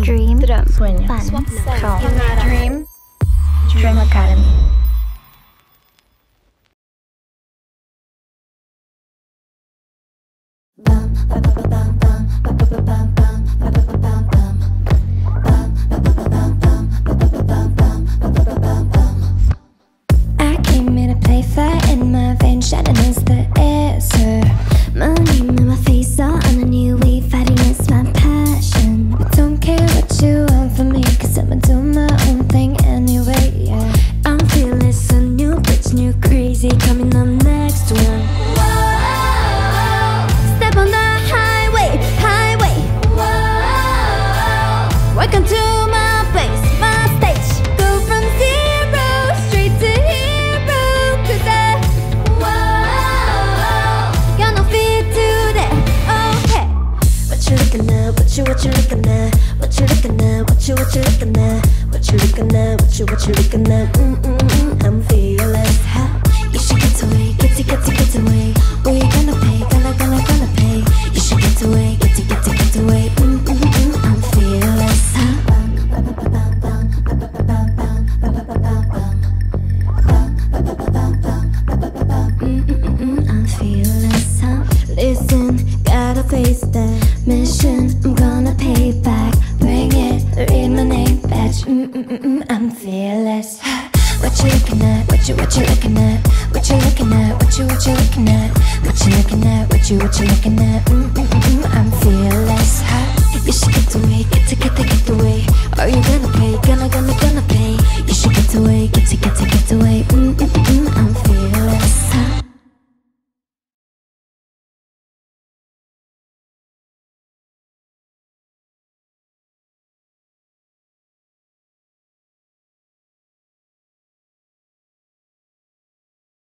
Dream, Sueños. Dream, Dream Academy. I came here to play fair in my veins, shining as the answer. My name and my face all on a new wave, fighting is my passion. But don't care what you want from me, cause I'ma do my own thing anyway, yeah. I'm feeling so new, rich, new, crazy, coming up next one. Whoa, step on the highway, highway. Whoa, welcome to my place, my stage. Go from zero straight to hero, cause whoa, got no fear to that, okay. What you looking at, what you looking at, what you looking at, what you looking at, what you looking at, what you looking at, I'm fearless, ha. You should get away, get away. Where you gonna pay, gonna pay. You should get away, get away, I'm fearless, ha. I'm fearless, huh? Listen, gotta face that mission. I'm gonna pay back, bring it, read my name badge. I'm fearless. What you looking at? What you looking at? What you looking at? What you looking at? What you looking at? What you looking at? I'm fearless. You should get away, get away. Are you gonna pay? Gonna